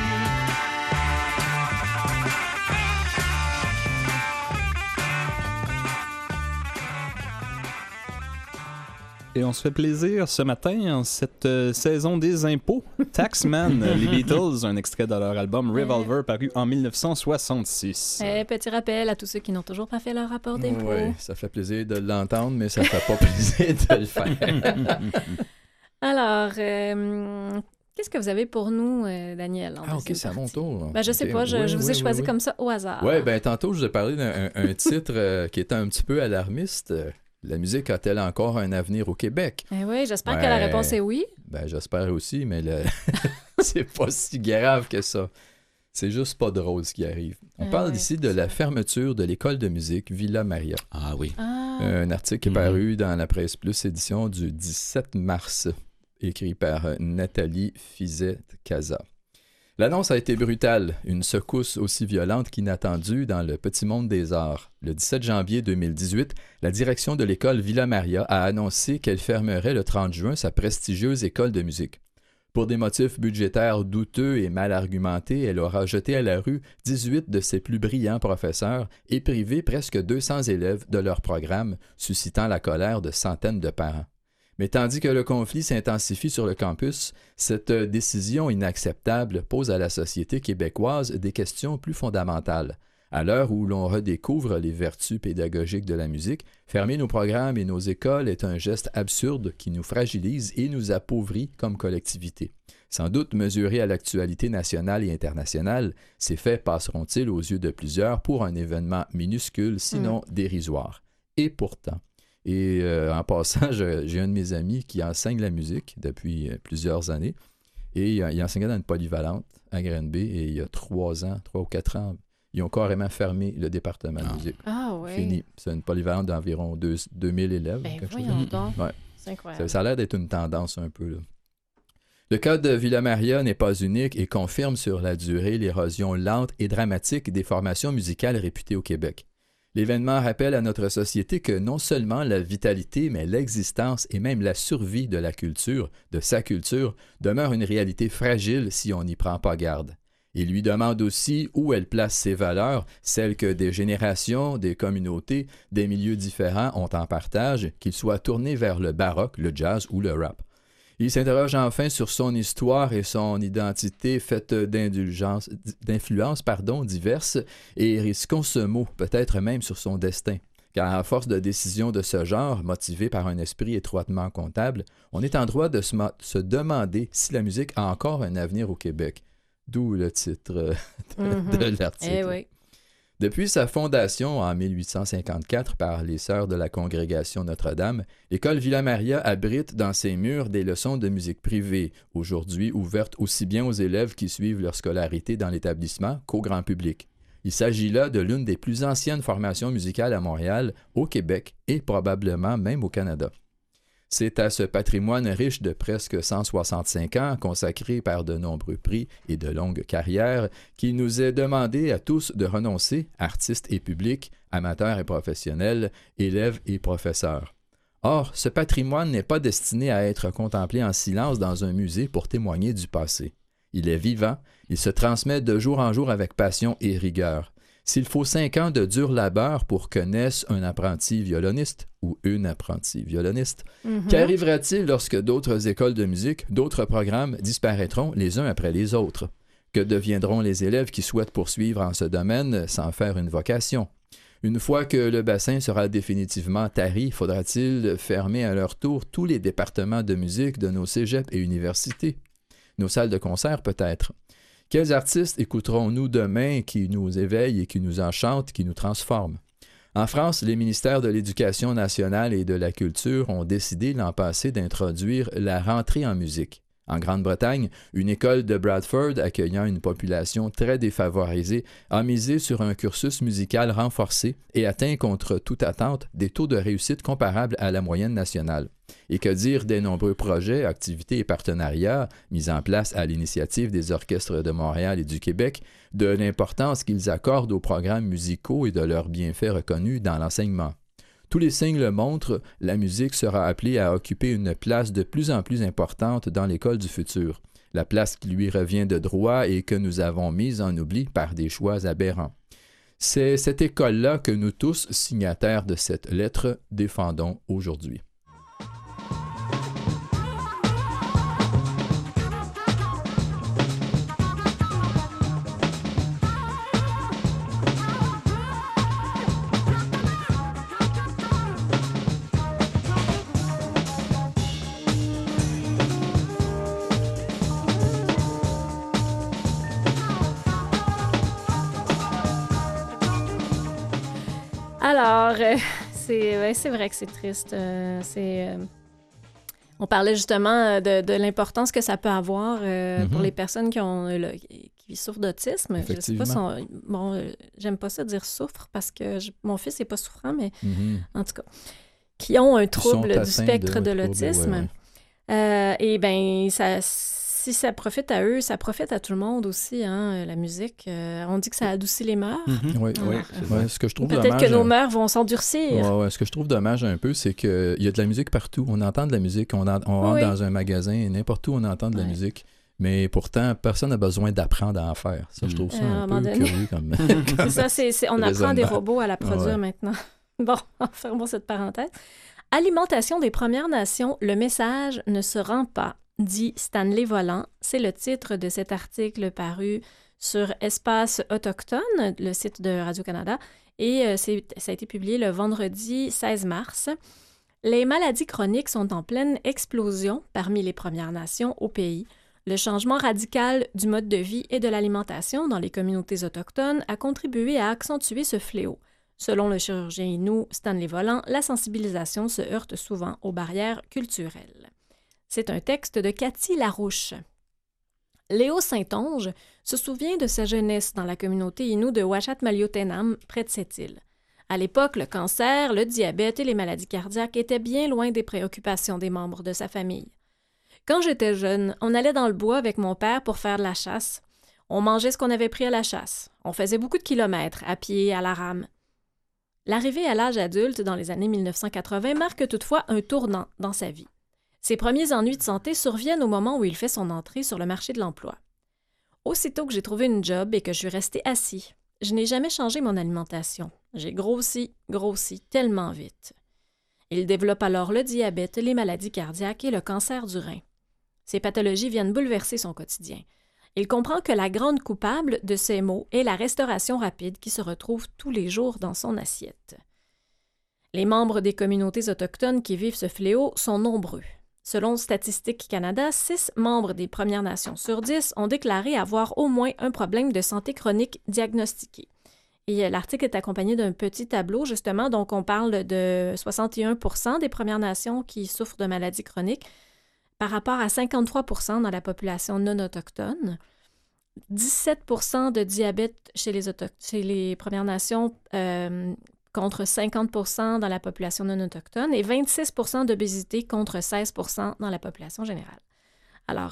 Et on se fait plaisir ce matin en cette saison des impôts. Taxman, les Beatles, un extrait de leur album Revolver paru en 1966. Petit rappel à tous ceux qui n'ont toujours pas fait leur rapport d'impôt. Oui, ça fait plaisir de l'entendre, mais ça fait pas plaisir de le faire. Alors, Qu'est-ce que vous avez pour nous, Daniel? OK, c'est à mon tour. Ben, je sais pas, je vous ai choisi comme ça au hasard. Oui, ben tantôt, je vous ai parlé d'un titre qui était un petit peu alarmiste. La musique a-t-elle encore un avenir au Québec? Oui, j'espère que la réponse est oui. Ben, j'espère aussi, mais c'est pas si grave que ça. C'est juste pas drôle ce qui arrive. On parle ici de la fermeture de l'école de musique Villa Maria. Ah oui. Un article qui est paru dans la Presse Plus édition du 17 mars, écrit par Nathalie Fizet-Casa. L'annonce a été brutale, une secousse aussi violente qu'inattendue dans le petit monde des arts. Le 17 janvier 2018, la direction de l'école Villa Maria a annoncé qu'elle fermerait le 30 juin sa prestigieuse école de musique. Pour des motifs budgétaires douteux et mal argumentés, elle aura jeté à la rue 18 de ses plus brillants professeurs et privé presque 200 élèves de leur programme, suscitant la colère de centaines de parents. Mais tandis que le conflit s'intensifie sur le campus, cette décision inacceptable pose à la société québécoise des questions plus fondamentales. À l'heure où l'on redécouvre les vertus pédagogiques de la musique, fermer nos programmes et nos écoles est un geste absurde qui nous fragilise et nous appauvrit comme collectivité. Sans doute mesurés à l'actualité nationale et internationale, ces faits passeront-ils aux yeux de plusieurs pour un événement minuscule, sinon dérisoire. Et pourtant, en passant, j'ai un de mes amis qui enseigne la musique depuis plusieurs années et il enseignait dans une polyvalente à Granby et il y a 3 ou 4 ans, ils ont carrément fermé le département de musique. Ah oui. Fini. C'est une polyvalente d'environ 2000 élèves. Ben voyons donc. Ouais. C'est incroyable. Ça a l'air d'être une tendance un peu. Là. Le cas de Villa Maria n'est pas unique et confirme sur la durée l'érosion lente et dramatique des formations musicales réputées au Québec. L'événement rappelle à notre société que non seulement la vitalité, mais l'existence et même la survie de la culture, de sa culture, demeure une réalité fragile si on n'y prend pas garde. Il lui demande aussi où elle place ses valeurs, celles que des générations, des communautés, des milieux différents ont en partage, qu'ils soient tournés vers le baroque, le jazz ou le rap. Il s'interroge enfin sur son histoire et son identité faite d'influences diverses et, risquons ce mot, peut-être même sur son destin. Car à force de décisions de ce genre, motivées par un esprit étroitement comptable, on est en droit de se demander si la musique a encore un avenir au Québec. D'où le titre de l'article. Eh oui. Depuis sa fondation en 1854 par les Sœurs de la Congrégation Notre-Dame, l'école Villa Maria abrite dans ses murs des leçons de musique privée, aujourd'hui ouvertes aussi bien aux élèves qui suivent leur scolarité dans l'établissement qu'au grand public. Il s'agit là de l'une des plus anciennes formations musicales à Montréal, au Québec et probablement même au Canada. C'est à ce patrimoine riche de presque 165 ans, consacré par de nombreux prix et de longues carrières, qu'il nous est demandé à tous de renoncer, artistes et publics, amateurs et professionnels, élèves et professeurs. Or, ce patrimoine n'est pas destiné à être contemplé en silence dans un musée pour témoigner du passé. Il est vivant, il se transmet de jour en jour avec passion et rigueur. S'il faut 5 ans de dur labeur pour que naisse un apprenti violoniste ou une apprentie violoniste, qu'arrivera-t-il lorsque d'autres écoles de musique, d'autres programmes disparaîtront les uns après les autres? Que deviendront les élèves qui souhaitent poursuivre en ce domaine sans faire une vocation? Une fois que le bassin sera définitivement tari, faudra-t-il fermer à leur tour tous les départements de musique de nos cégeps et universités? Nos salles de concert peut-être? Quels artistes écouterons-nous demain qui nous éveillent et qui nous enchantent, qui nous transforment? En France, les ministères de l'Éducation nationale et de la Culture ont décidé l'an passé d'introduire la rentrée en musique. En Grande-Bretagne, une école de Bradford accueillant une population très défavorisée a misé sur un cursus musical renforcé et atteint contre toute attente des taux de réussite comparables à la moyenne nationale. Et que dire des nombreux projets, activités et partenariats mis en place à l'initiative des orchestres de Montréal et du Québec, de l'importance qu'ils accordent aux programmes musicaux et de leurs bienfaits reconnus dans l'enseignement. Tous les signes le montrent, la musique sera appelée à occuper une place de plus en plus importante dans l'école du futur, la place qui lui revient de droit et que nous avons mise en oubli par des choix aberrants. C'est cette école-là que nous tous, signataires de cette lettre, défendons aujourd'hui. Alors, c'est vrai que c'est triste. On parlait justement de l'importance que ça peut avoir pour les personnes qui souffrent d'autisme. Je sais pas j'aime pas ça dire souffre parce que mon fils n'est pas souffrant, mais en tout cas, qui ont un trouble du spectre de l'autisme. Et bien, si ça profite à eux, ça profite à tout le monde aussi, hein, la musique. On dit que ça adoucit les mœurs. Oui. Ce que je trouve peut-être dommage, que nos mœurs vont s'endurcir. Ce que je trouve dommage un peu, c'est qu'il y a de la musique partout. On entend de la musique, on rentre dans un magasin, n'importe où on entend de la musique. Mais pourtant, personne n'a besoin d'apprendre à en faire. Ça, je trouve ça un peu curieux comme c'est ça, on apprend des robots à la produire maintenant. Bon, fermons cette parenthèse. Alimentation des Premières Nations, le message ne se rend pas, dit Stanley Volant. C'est le titre de cet article paru sur Espace Autochtone, le site de Radio-Canada, et ça a été publié le vendredi 16 mars. Les maladies chroniques sont en pleine explosion parmi les Premières Nations au pays. Le changement radical du mode de vie et de l'alimentation dans les communautés autochtones a contribué à accentuer ce fléau. Selon le chirurgien Innu Stanley Volant, la sensibilisation se heurte souvent aux barrières culturelles. C'est un texte de Cathy Larouche. Léo Saint-Onge se souvient de sa jeunesse dans la communauté Innu de Ouachat-Maliotenam, près de cette île. À l'époque, le cancer, le diabète et les maladies cardiaques étaient bien loin des préoccupations des membres de sa famille. Quand j'étais jeune, on allait dans le bois avec mon père pour faire de la chasse. On mangeait ce qu'on avait pris à la chasse. On faisait beaucoup de kilomètres, à pied, à la rame. L'arrivée à l'âge adulte dans les années 1980 marque toutefois un tournant dans sa vie. Ses premiers ennuis de santé surviennent au moment où il fait son entrée sur le marché de l'emploi. Aussitôt que j'ai trouvé une job et que je suis resté assis, je n'ai jamais changé mon alimentation. J'ai grossi tellement vite. Il développe alors le diabète, les maladies cardiaques et le cancer du rein. Ces pathologies viennent bouleverser son quotidien. Il comprend que la grande coupable de ces maux est la restauration rapide qui se retrouve tous les jours dans son assiette. Les membres des communautés autochtones qui vivent ce fléau sont nombreux. Selon Statistique Canada, 6 membres des Premières Nations sur 10 ont déclaré avoir au moins un problème de santé chronique diagnostiqué. Et l'article est accompagné d'un petit tableau, justement, donc on parle de 61% des Premières Nations qui souffrent de maladies chroniques, par rapport à 53% dans la population non autochtone, 17% de diabète chez les Premières Nations contre 50% dans la population non autochtone et 26% d'obésité contre 16% dans la population générale. Alors,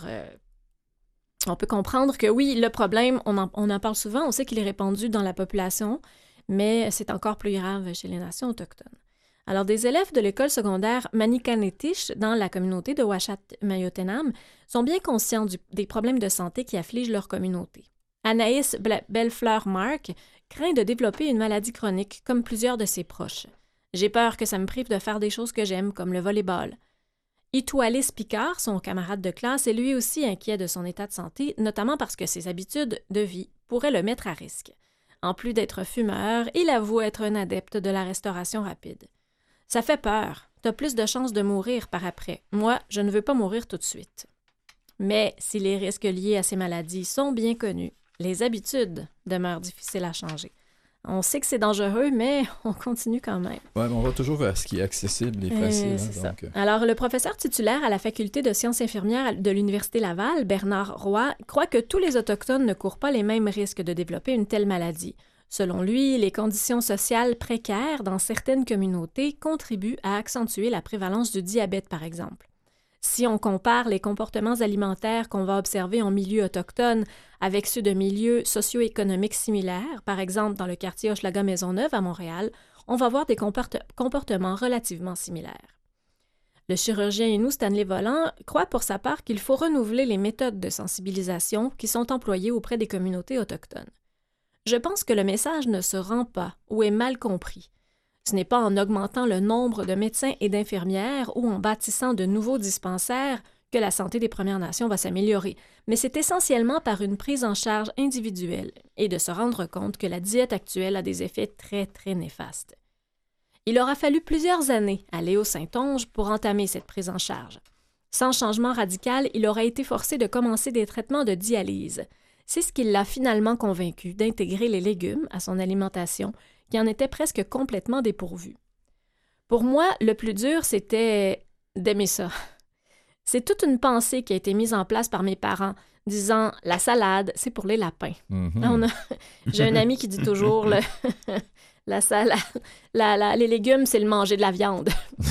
on peut comprendre que oui, le problème, on en parle souvent, on sait qu'il est répandu dans la population, mais c'est encore plus grave chez les nations autochtones. Alors, des élèves de l'école secondaire Manikanetish dans la communauté de Ouachat-Maliotenam sont bien conscients des problèmes de santé qui affligent leur communauté. Anaïs Bellefleur-Marc craint de développer une maladie chronique comme plusieurs de ses proches. J'ai peur que ça me prive de faire des choses que j'aime, comme le volleyball. Itoualis Picard, son camarade de classe, est lui aussi inquiet de son état de santé, notamment parce que ses habitudes de vie pourraient le mettre à risque. En plus d'être fumeur, il avoue être un adepte de la restauration rapide. Ça fait peur. T'as plus de chances de mourir par après. Moi, je ne veux pas mourir tout de suite. Mais si les risques liés à ces maladies sont bien connus, les habitudes demeurent difficiles à changer. On sait que c'est dangereux, mais on continue quand même. Oui, on va toujours vers ce qui est accessible et facile. C'est hein, ça. Alors, le professeur titulaire à la Faculté de sciences infirmières de l'Université Laval, Bernard Roy, croit que tous les Autochtones ne courent pas les mêmes risques de développer une telle maladie. Selon lui, les conditions sociales précaires dans certaines communautés contribuent à accentuer la prévalence du diabète, par exemple. Si on compare les comportements alimentaires qu'on va observer en milieu autochtone avec ceux de milieux socio-économiques similaires, par exemple dans le quartier Hochelaga-Maisonneuve à Montréal, on va voir des comportements relativement similaires. Le chirurgien Innu Stanley Volant croit pour sa part qu'il faut renouveler les méthodes de sensibilisation qui sont employées auprès des communautés autochtones. Je pense que le message ne se rend pas ou est mal compris. Ce n'est pas en augmentant le nombre de médecins et d'infirmières ou en bâtissant de nouveaux dispensaires que la santé des Premières Nations va s'améliorer, mais c'est essentiellement par une prise en charge individuelle et de se rendre compte que la diète actuelle a des effets très, très néfastes. Il aura fallu plusieurs années à Léo Saint-Onge pour entamer cette prise en charge. Sans changement radical, il aurait été forcé de commencer des traitements de dialyse. C'est ce qui l'a finalement convaincu d'intégrer les légumes à son alimentation, qui en étaient presque complètement dépourvus. Pour moi, le plus dur, c'était d'aimer ça. C'est toute une pensée qui a été mise en place par mes parents, disant « la salade, c'est pour les lapins ». J'ai un ami qui dit toujours la salade, les légumes, c'est le manger de la viande.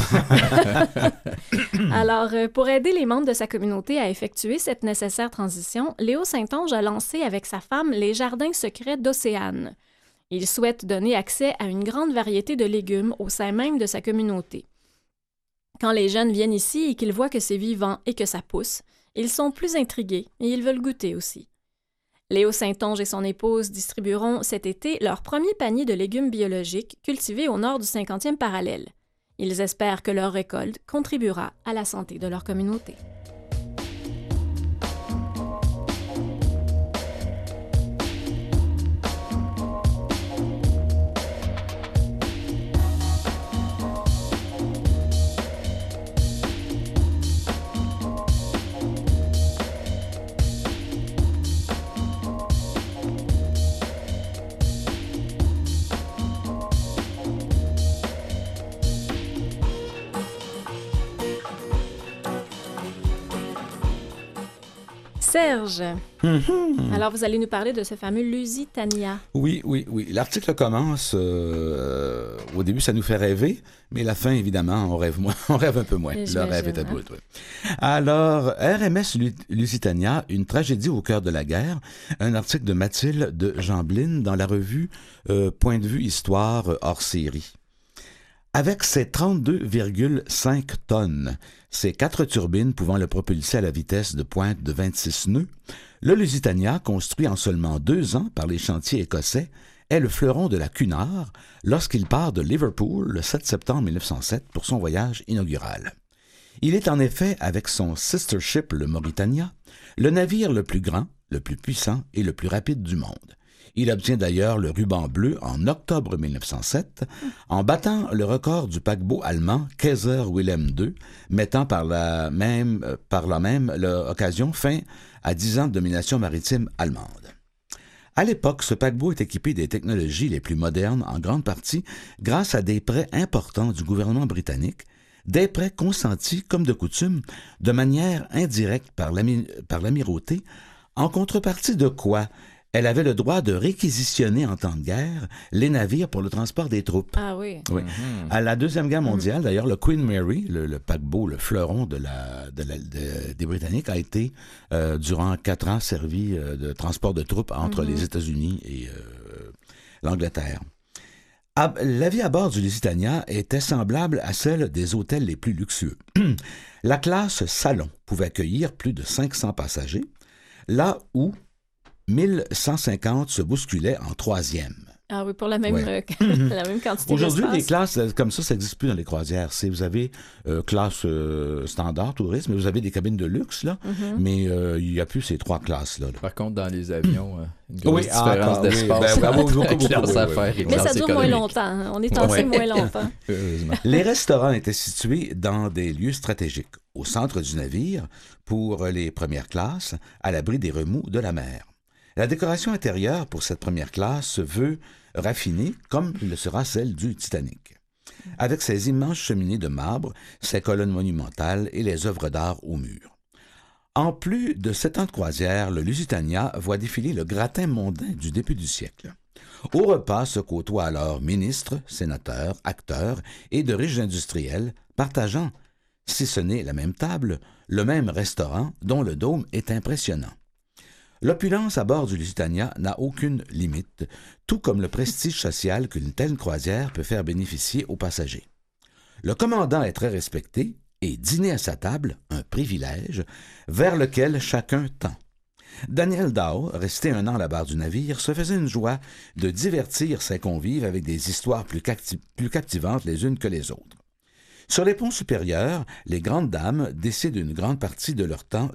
Alors, pour aider les membres de sa communauté à effectuer cette nécessaire transition, Léo Saint-Onge a lancé avec sa femme les Jardins secrets d'Océane. Il souhaite donner accès à une grande variété de légumes au sein même de sa communauté. Quand les jeunes viennent ici et qu'ils voient que c'est vivant et que ça pousse, ils sont plus intrigués et ils veulent goûter aussi. Léo Saint-Onge et son épouse distribueront cet été leur premier panier de légumes biologiques cultivés au nord du 50e parallèle. Ils espèrent que leur récolte contribuera à la santé de leur communauté. Serge, alors vous allez nous parler de ce fameux Lusitania. Oui. L'article commence, au début ça nous fait rêver, mais la fin évidemment on rêve moins, on rêve un peu moins. Le rêve est à bout. Oui. Alors, RMS Lusitania, une tragédie au cœur de la guerre, un article de Mathilde de Jamblin dans la revue Point de vue Histoire hors série. Avec ses 32,5 tonnes, ses 4 turbines pouvant le propulser à la vitesse de pointe de 26 nœuds, le Lusitania, construit en seulement 2 ans par les chantiers écossais, est le fleuron de la Cunard lorsqu'il part de Liverpool le 7 septembre 1907 pour son voyage inaugural. Il est en effet, avec son sister ship le Mauritania, le navire le plus grand, le plus puissant et le plus rapide du monde. Il obtient d'ailleurs le ruban bleu en octobre 1907, en battant le record du paquebot allemand Kaiser Wilhelm II, mettant par la même occasion fin à 10 ans de domination maritime allemande. À l'époque, ce paquebot est équipé des technologies les plus modernes, en grande partie grâce à des prêts importants du gouvernement britannique, des prêts consentis, comme de coutume, de manière indirecte par l'amirauté, en contrepartie de quoi elle avait le droit de réquisitionner en temps de guerre les navires pour le transport des troupes. Ah oui. Oui. À la Deuxième Guerre mondiale, d'ailleurs, le Queen Mary, le paquebot, le fleuron des Britanniques, a été, durant 4 ans, servi de transport de troupes entre les États-Unis et l'Angleterre. La vie à bord du Lusitania était semblable à celle des hôtels les plus luxueux. La classe salon pouvait accueillir plus de 500 passagers, là où 1150 se bousculaient en 3e. Ah oui, pour la même quantité Aujourd'hui, d'espace. les classes comme ça n'existe plus dans les croisières. Vous avez classe standard, tourisme, mais vous avez des cabines de luxe, là, mais il n'y a plus ces 3 classes-là. Par contre, dans les avions, une grosse différence d'espace. Mais ça dure moins longtemps. Hein. On est tassé moins longtemps. Les restaurants étaient situés dans des lieux stratégiques, au centre du navire, pour les premières classes, à l'abri des remous de la mer. La décoration intérieure pour cette première classe se veut raffinée, comme le sera celle du Titanic. Avec ses immenses cheminées de marbre, ses colonnes monumentales et les œuvres d'art au mur. En plus de 7 ans de croisière, le Lusitania voit défiler le gratin mondain du début du siècle. Au repas se côtoient alors ministres, sénateurs, acteurs et de riches industriels, partageant, si ce n'est la même table, le même restaurant dont le dôme est impressionnant. L'opulence à bord du Lusitania n'a aucune limite, tout comme le prestige social qu'une telle croisière peut faire bénéficier aux passagers. Le commandant est très respecté et dîner à sa table, un privilège, vers lequel chacun tend. Daniel Dow, resté 1 an à la barre du navire, se faisait une joie de divertir ses convives avec des histoires plus captivantes les unes que les autres. Sur les ponts supérieurs, les grandes dames dédient une grande partie de leur temps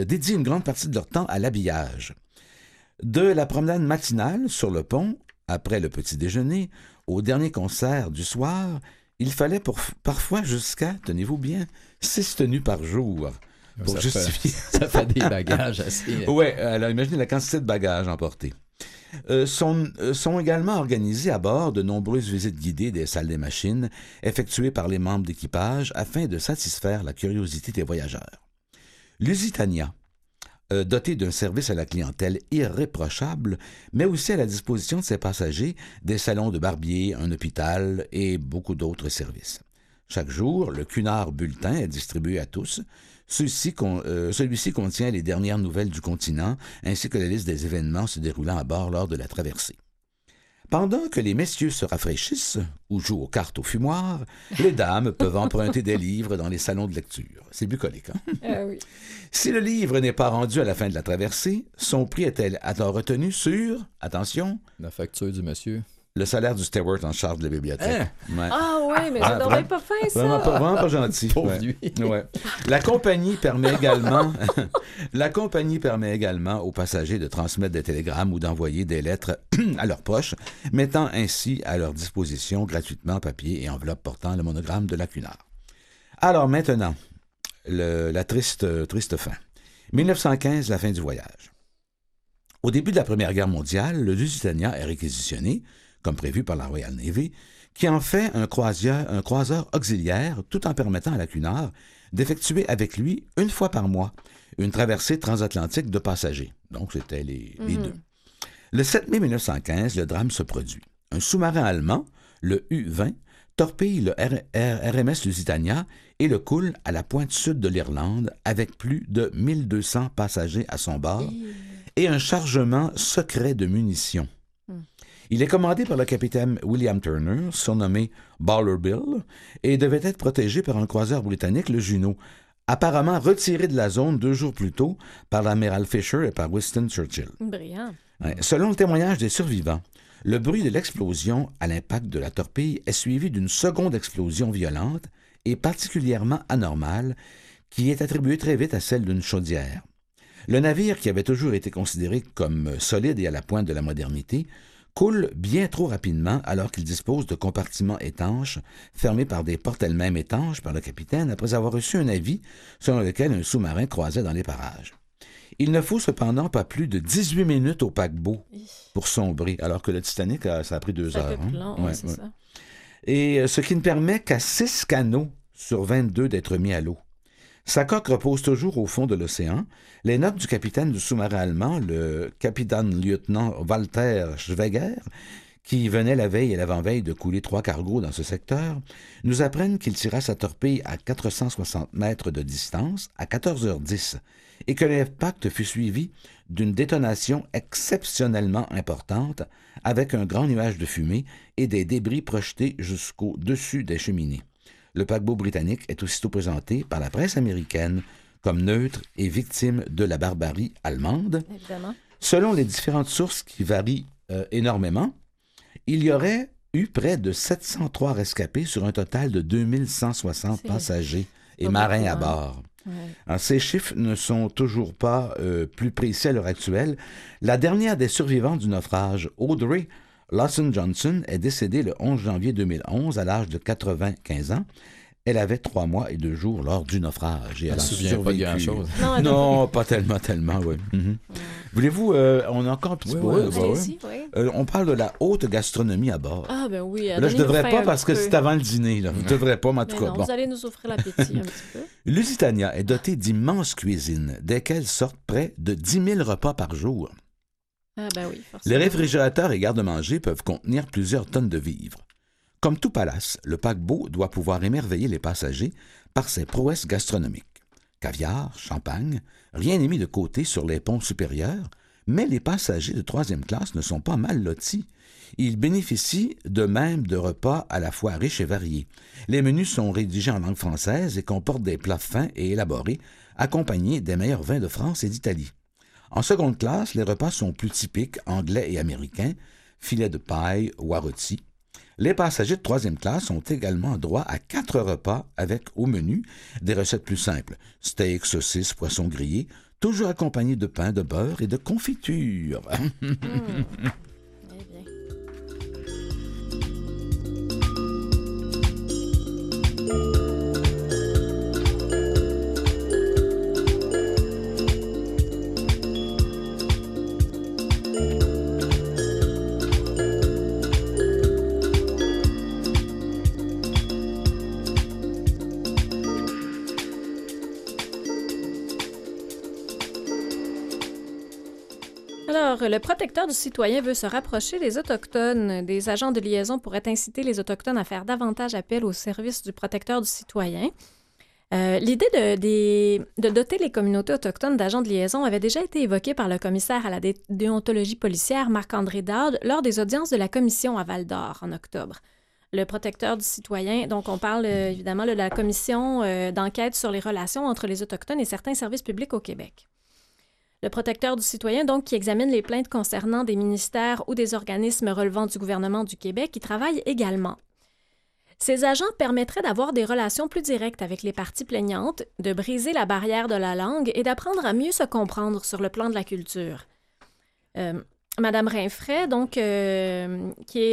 à l'habillage. De la promenade matinale sur le pont, après le petit déjeuner, au dernier concert du soir, il fallait parfois jusqu'à, tenez-vous bien, 6 tenues par jour. Pour justifier. Ça fait des bagages assez... Oui, alors imaginez la quantité de bagages emportés. sont également organisées à bord de nombreuses visites guidées des salles des machines effectuées par les membres d'équipage afin de satisfaire la curiosité des voyageurs. Lusitania, doté d'un service à la clientèle irréprochable, met aussi à la disposition de ses passagers des salons de barbier, un hôpital et beaucoup d'autres services. Chaque jour, le Cunard Bulletin est distribué à tous. Celui-ci contient les dernières nouvelles du continent ainsi que la liste des événements se déroulant à bord lors de la traversée. Pendant que les messieurs se rafraîchissent ou jouent aux cartes au fumoir, les dames peuvent emprunter des livres dans les salons de lecture. C'est bucolique, hein? Oui. Si le livre n'est pas rendu à la fin de la traversée, son prix est alors retenu sur, attention, La facture du monsieur. le salaire du steward en charge de la bibliothèque. Ouais. Ah oui, mais ça devrait pas faire ça. Vraiment pas gentil. Pauvre Ouais. lui. Ouais. La compagnie permet également aux passagers de transmettre des télégrammes ou d'envoyer des lettres à leur poche, mettant ainsi à leur disposition gratuitement papier et enveloppe portant le monogramme de la Cunard. Alors maintenant, la triste fin. 1915, la fin du voyage. Au début de la Première Guerre mondiale, le Lusitania est réquisitionné, comme prévu par la Royal Navy, qui en fait un croiseur auxiliaire, tout en permettant à la Cunard d'effectuer avec lui, une fois par mois, une traversée transatlantique de passagers. Donc, c'était les deux. Le 7 mai 1915, le drame se produit. Un sous-marin allemand, le U-20, torpille le RMS Lusitania et le coule à la pointe sud de l'Irlande avec plus de 1200 passagers à son bord et un chargement secret de munitions. Il est commandé par le capitaine William Turner, surnommé Baller Bill, et devait être protégé par un croiseur britannique, le Juno, apparemment retiré de la zone 2 jours plus tôt par l'amiral Fisher et par Winston Churchill. Brillant. Ouais. Selon le témoignage des survivants, le bruit de l'explosion à l'impact de la torpille est suivi d'une seconde explosion violente et particulièrement anormale qui est attribuée très vite à celle d'une chaudière. Le navire, qui avait toujours été considéré comme solide et à la pointe de la modernité, coule bien trop rapidement alors qu'il dispose de compartiments étanches, fermés par des portes elles-mêmes étanches par le capitaine après avoir reçu un avis selon lequel un sous-marin croisait dans les parages. Il ne faut cependant pas plus de 18 minutes au paquebot pour sombrer, alors que le Titanic, ça a pris 2 heures. C'est un peu plus long, Ouais, c'est ouais. ça. Et ce qui ne permet qu'à 6 canots sur 22 d'être mis à l'eau. Sa coque repose toujours au fond de l'océan. Les notes du capitaine du sous-marin allemand, le capitaine-lieutenant Walter Schweger, qui venait la veille et l'avant-veille de couler 3 cargos dans ce secteur, nous apprennent qu'il tira sa torpille à 460 mètres de distance à 14h10 et que l'impact fut suivi d'une détonation exceptionnellement importante avec un grand nuage de fumée et des débris projetés jusqu'au-dessus des cheminées. Le paquebot britannique est aussitôt présenté par la presse américaine comme neutre et victime de la barbarie allemande. Évidemment. Selon les différentes sources qui varient énormément, il y aurait eu près de 703 rescapés sur un total de 2160 passagers et pas marins beaucoup, à hein. bord. Ouais. Alors, ces chiffres ne sont toujours pas plus précis à l'heure actuelle. La dernière des survivantes du naufrage, Audrey Lawson Johnson, est décédée le 11 janvier 2011 à l'âge de 95 ans. Elle avait 3 mois et 2 jours lors du naufrage. Et Elle elle ne a se souvient pas de survécu. grand-chose. Non, Non, pas tellement, oui. Voulez-vous, on a encore un petit peu... Oui, bah ouais. Allez-y, oui. On parle de la haute gastronomie à bord. Ah, ben oui. Là, je donnez-nous devrais faim pas un parce que petit c'est peu. avant le dîner. Là. Je devrais pas, mais en tout Mais cas. non, Bon. vous allez nous offrir l'appétit un petit peu. Lusitania est dotée d'immenses cuisines, desquelles sortent près de 10 000 repas par jour. Ah, ben oui, forcément. Les réfrigérateurs et garde-manger peuvent contenir plusieurs tonnes de vivres. Comme tout palace, le paquebot doit pouvoir émerveiller les passagers par ses prouesses gastronomiques. Caviar, champagne, rien n'est mis de côté sur les ponts supérieurs, mais les passagers de 3e classe ne sont pas mal lotis. Ils bénéficient de même de repas à la fois riches et variés. Les menus sont rédigés en langue française et comportent des plats fins et élaborés, accompagnés des meilleurs vins de France et d'Italie. En 2e classe, les repas sont plus typiques, anglais et américains, filets de paille ou à rôti. Les passagers de 3e classe ont également droit à 4 repas avec, au menu, des recettes plus simples. Steak, saucisses, poissons grillés, toujours accompagnés de pain, de beurre et de confiture. Eh bien. Alors, le protecteur du citoyen veut se rapprocher des Autochtones. Des agents de liaison pourraient inciter les Autochtones à faire davantage appel au service du protecteur du citoyen. L'idée de doter les communautés autochtones d'agents de liaison avait déjà été évoquée par le commissaire à la déontologie policière, Marc-André Dowd, lors des audiences de la commission à Val-d'Or en octobre. Le protecteur du citoyen, donc on parle évidemment de la commission d'enquête sur les relations entre les Autochtones et certains services publics au Québec. Le protecteur du citoyen, donc, qui examine les plaintes concernant des ministères ou des organismes relevant du gouvernement du Québec, y travaille également. Ces agents permettraient d'avoir des relations plus directes avec les parties plaignantes, de briser la barrière de la langue et d'apprendre à mieux se comprendre sur le plan de la culture. Madame Rinfret, donc, qui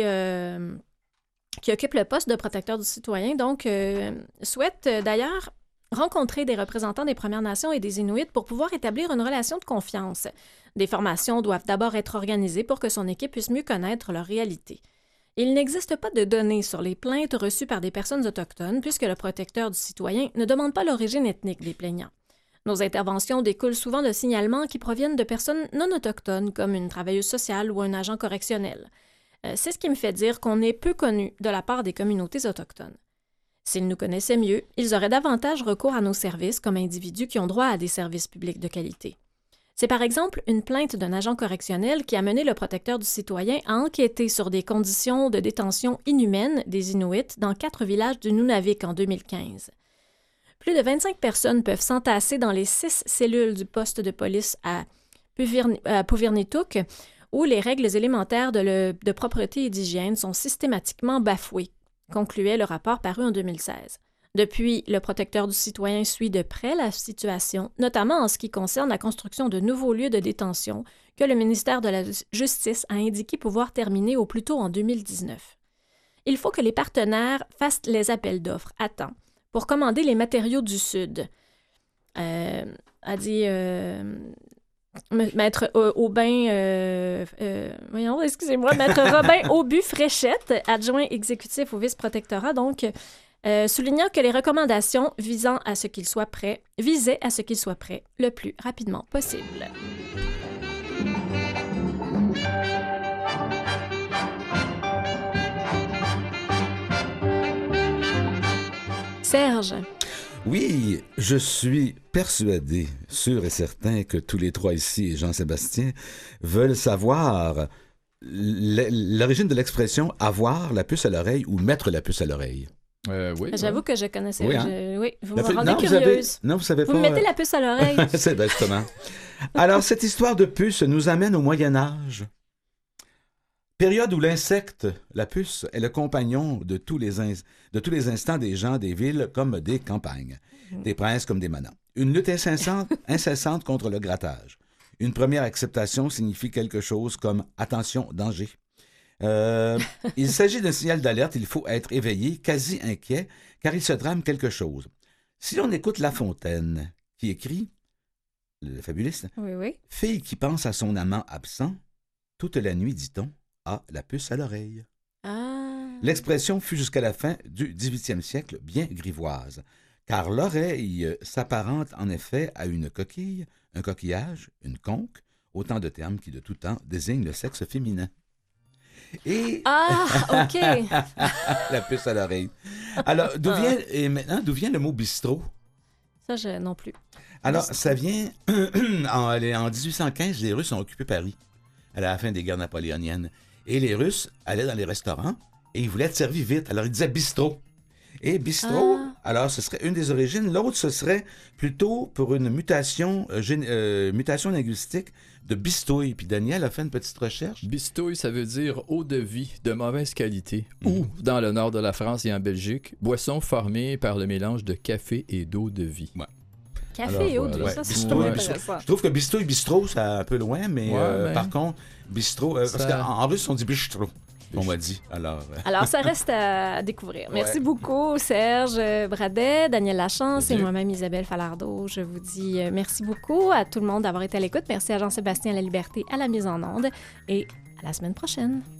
occupe le poste de protecteur du citoyen, donc, souhaite d'ailleurs rencontrer des représentants des Premières Nations et des Inuits pour pouvoir établir une relation de confiance. Des formations doivent d'abord être organisées pour que son équipe puisse mieux connaître leur réalité. Il n'existe pas de données sur les plaintes reçues par des personnes autochtones puisque le protecteur du citoyen ne demande pas l'origine ethnique des plaignants. Nos interventions découlent souvent de signalements qui proviennent de personnes non autochtones comme une travailleuse sociale ou un agent correctionnel. C'est ce qui me fait dire qu'on est peu connu de la part des communautés autochtones. S'ils nous connaissaient mieux, ils auraient davantage recours à nos services comme individus qui ont droit à des services publics de qualité. C'est par exemple une plainte d'un agent correctionnel qui a mené le protecteur du citoyen à enquêter sur des conditions de détention inhumaines des Inuits dans 4 villages du Nunavik en 2015. Plus de 25 personnes peuvent s'entasser dans les 6 cellules du poste de police à Puvirnituq, où les règles élémentaires de propreté et d'hygiène sont systématiquement bafouées, concluait le rapport paru en 2016. Depuis, le protecteur du citoyen suit de près la situation, notamment en ce qui concerne la construction de nouveaux lieux de détention que le ministère de la Justice a indiqué pouvoir terminer au plus tôt en 2019. Il faut que les partenaires fassent les appels d'offres à temps pour commander les matériaux du Sud, a dit Maître Aubin, Maître Robin Aubu-Fréchette, adjoint exécutif au vice-protectorat, donc, soulignant que les recommandations visaient à ce qu'il soit prêt le plus rapidement possible. Serge. Oui, je suis persuadé, sûr et certain que tous les trois ici et Jean-Sébastien veulent savoir l'origine de l'expression « avoir la puce à l'oreille » ou « mettre la puce à l'oreille ». Oui. J'avoue que je connaissais. Oui, hein? Oui, vous me rendez curieuse. Vous savez pas. Vous me mettez la puce à l'oreille. C'est justement. Alors, cette histoire de puce nous amène au Moyen-Âge. Période où l'insecte, la puce, est le compagnon de tous les instants des gens des villes comme des campagnes, des princes comme des manants. Une lutte incessante contre le grattage. Une première acceptation signifie quelque chose comme « attention, danger ». Il s'agit d'un signal d'alerte, il faut être éveillé, quasi inquiet, car il se trame quelque chose. Si l'on écoute La Fontaine, qui écrit, le fabuliste, oui. Fille qui pense à son amant absent, toute la nuit, dit-on, a la puce à l'oreille. Ah. L'expression fut jusqu'à la fin du 18e siècle bien grivoise, car l'oreille s'apparente en effet à une coquille, un coquillage, une conque, autant de termes qui de tout temps désignent le sexe féminin. Et... Ah, OK. La puce à l'oreille. Alors, d'où vient le mot bistrot? Ça, non plus. Alors, ça vient... en 1815, les Russes ont occupé Paris, à la fin des guerres napoléoniennes. Et les Russes allaient dans les restaurants et ils voulaient être servis vite. Alors, ils disaient bistrot. Et bistrot, alors, ce serait une des origines. L'autre, ce serait plutôt pour une mutation linguistique de bistouille. Puis Daniel a fait une petite recherche. Bistouille, ça veut dire eau de vie de mauvaise qualité. Ou, dans le nord de la France et en Belgique, boisson formée par le mélange de café et d'eau de vie. Ouais. Café et eau de vie, ça, c'est intéressant. Je trouve que bistouille, bistrot, c'est un peu loin, mais par contre, bistrot, parce qu'en russe, on dit bistrot. On m'a dit. Alors, ça reste à découvrir. Merci beaucoup, Serge Bradet, Daniel Lachance et moi-même, Isabelle Falardeau. Je vous dis merci beaucoup à tout le monde d'avoir été à l'écoute. Merci à Jean-Sébastien Laliberté à la mise en onde et à la semaine prochaine.